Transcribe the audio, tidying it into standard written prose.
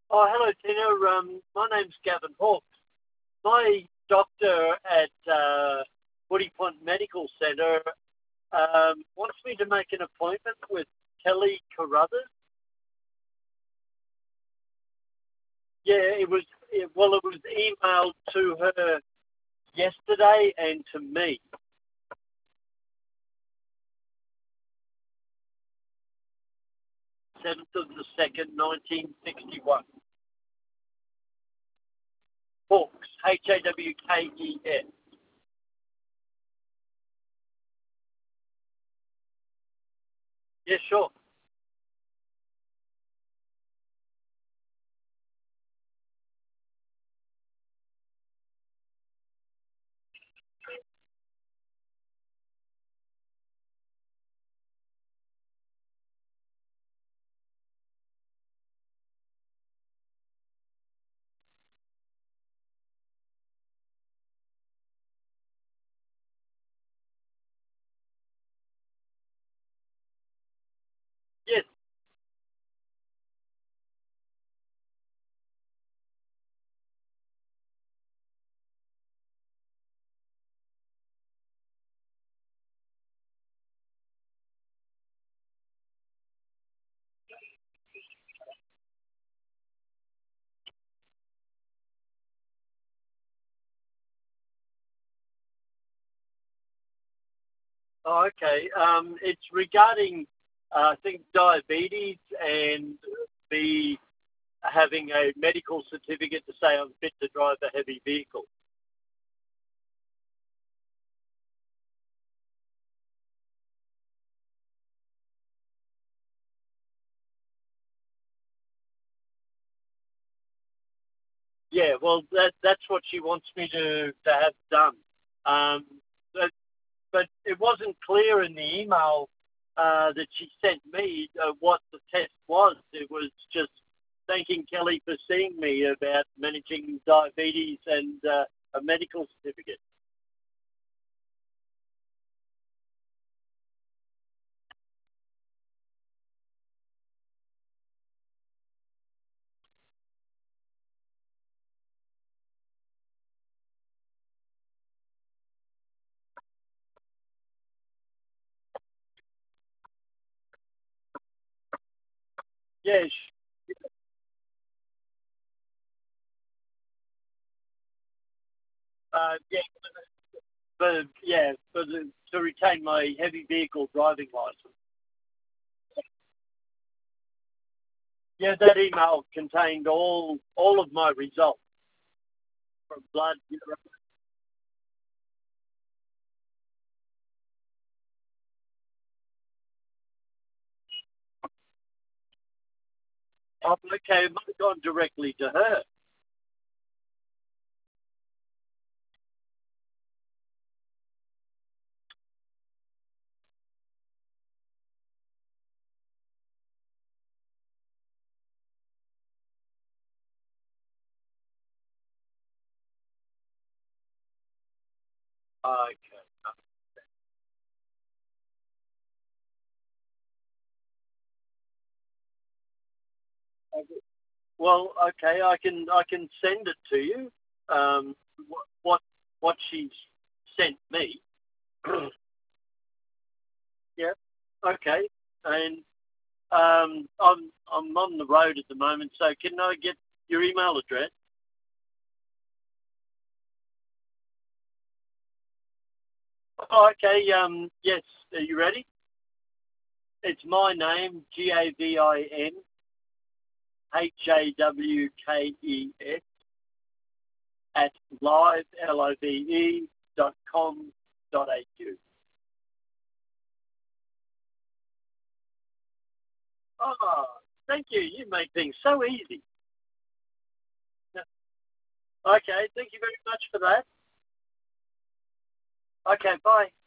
Oh, hello, Tina. My name's Gavin Hawkes. My doctor at Woody Point Medical Centre wants me to make an appointment with Kelly Carruthers. Yeah, it was emailed to her yesterday and to me. 7th of the 2nd, 1961. Hawkes, Hawkes. Yeah, sure. Yes. Oh, okay. It's regarding, I think, diabetes and the having a medical certificate to say I'm fit to drive a heavy vehicle. Yeah, well, that's what she wants me to have done. Um, but, but it wasn't clear in the email that she sent me what the test was. It was just thanking Kelly for seeing me about managing diabetes and a medical certificate. Yeah, yeah, to retain my heavy vehicle driving license. Yeah, that email contained all of my results from blood. Oh, okay, it might have gone directly to her. Okay. Well, okay, I can send it to you. What what she's sent me. Yeah. Okay. And I'm on the road at the moment, so can I get your email address? Oh, okay. Yes. Are you ready? It's my name, GAVINHAWKES at live.com.au. Oh, thank you. You make things so easy. Okay, thank you very much for that. Okay, bye.